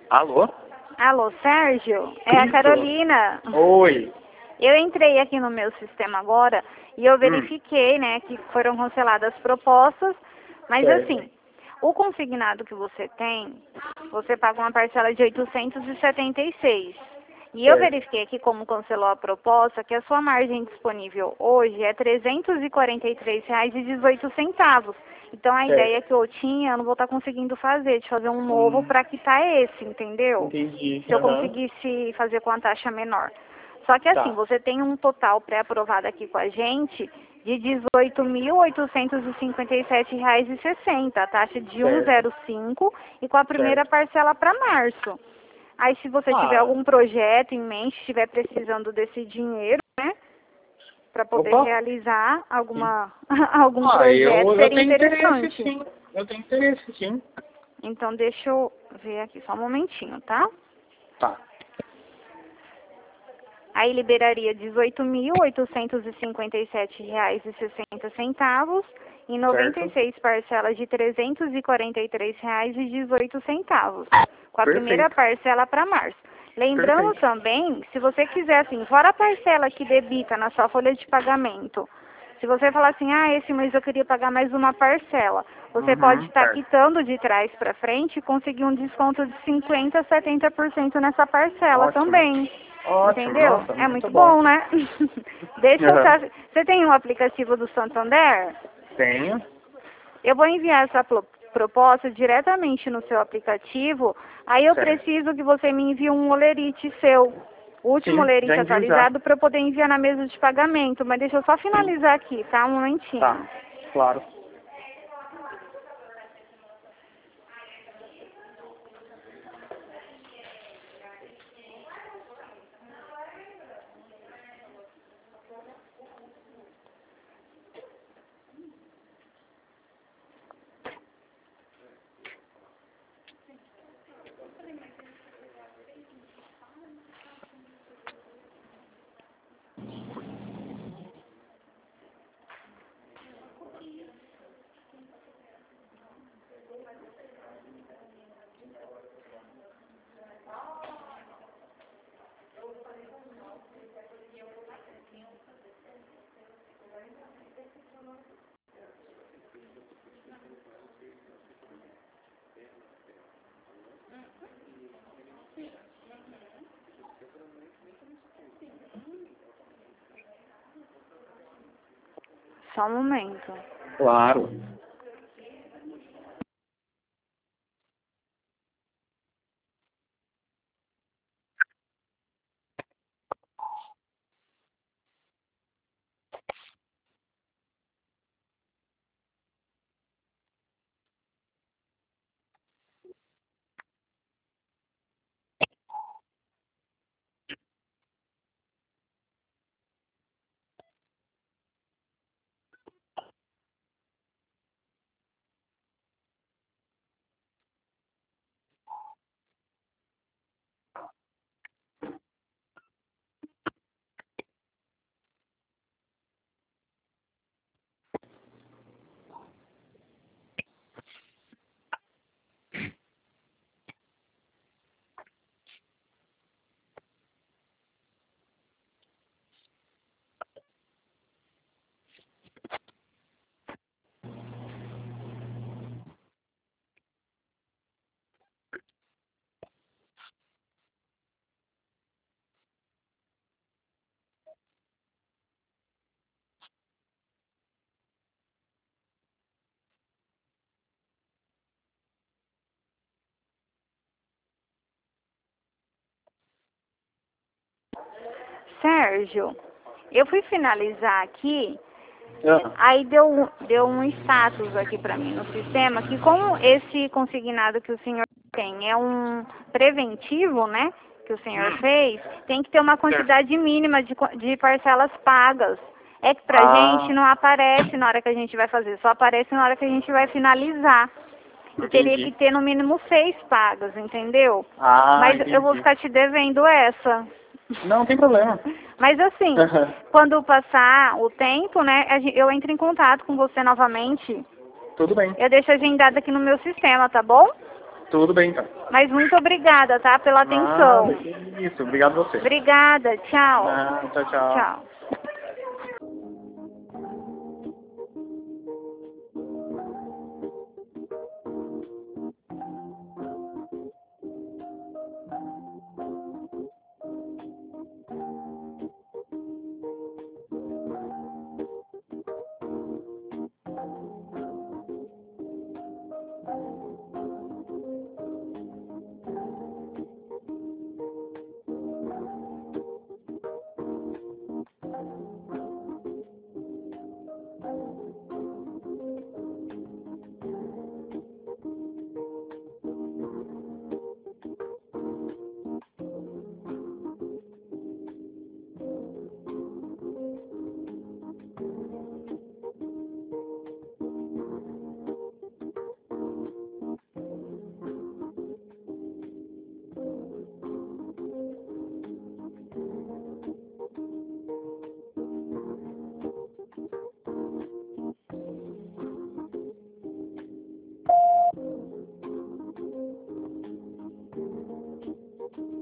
Alô? Alô, Sérgio? É a Isso. Carolina. Oi. Eu entrei aqui no meu sistema agora e eu verifiquei, né, que foram canceladas as propostas, mas Certo. assim, o consignado que você tem, você paga uma parcela de 876. E eu Certo. verifiquei aqui como cancelou a proposta, que a sua margem disponível hoje é R$ 343,18. Então a ideia que eu tinha, eu não vou estar conseguindo fazer, de fazer um novo para quitar esse, entendeu? Entendi. Se eu Aham. conseguisse fazer com a taxa menor. Só que assim, Tá. você tem um total pré-aprovado aqui com a gente de R$ 18.857,60, a taxa de Certo. 1,05 e com a primeira Certo. parcela para março. Aí se você tiver Ah. algum projeto em mente, estiver precisando desse dinheiro, né, para poder Opa. realizar Sim. algum projeto, Eu seria tenho interesse, interessante. sim. Eu tenho interesse, sim. Então deixa eu ver aqui só um momentinho, tá? Tá. Aí liberaria R$ 18.857,60 em Certo. 96 parcelas de R$ 343,18, com a primeira Perfeito. parcela para março. Lembrando Perfeito. também, se você quiser assim, fora a parcela que debita na sua folha de pagamento, se você falar assim, esse mês eu queria pagar mais uma parcela, você pode estar Certo. quitando de trás para frente e conseguir um desconto de 50% a 70% nessa parcela Ótimo. também. Ótimo. Entendeu? Nossa, É muito muito bom. bom, né? Deixa eu Aham. Você tem um aplicativo do Santander? Tenho. Eu vou enviar essa proposta diretamente no seu aplicativo. Aí eu Certo. preciso que você me envie um olerite seu. O último Sim, já olerite envio já. atualizado para eu poder enviar na mesa de pagamento. Mas deixa eu só Sim. finalizar aqui, tá? Um Tá. momentinho. Claro. Só um momento. Claro. Sérgio, eu fui finalizar aqui. Ah. Aí deu um status aqui para mim no sistema que como esse consignado que o senhor tem é um preventivo, né, que o senhor fez, tem que ter uma Certo. quantidade mínima de parcelas pagas. É que pra gente Ah, não aparece na hora que a gente vai fazer, só aparece na hora que a gente vai finalizar. E teria que entendi. ter no mínimo 6 pagas, entendeu? Ah, Mas eu vou entendi. ficar te devendo essa. Não tem problema. Mas assim, quando passar o tempo, né, eu entro em contato com você novamente. Tudo bem. Eu deixo agendado aqui no meu sistema, tá bom? Tudo bem, então. Mas muito obrigada, tá? Pela atenção. Isso, obrigado a você. Obrigada, tchau. Tchau, tchau. Tchau.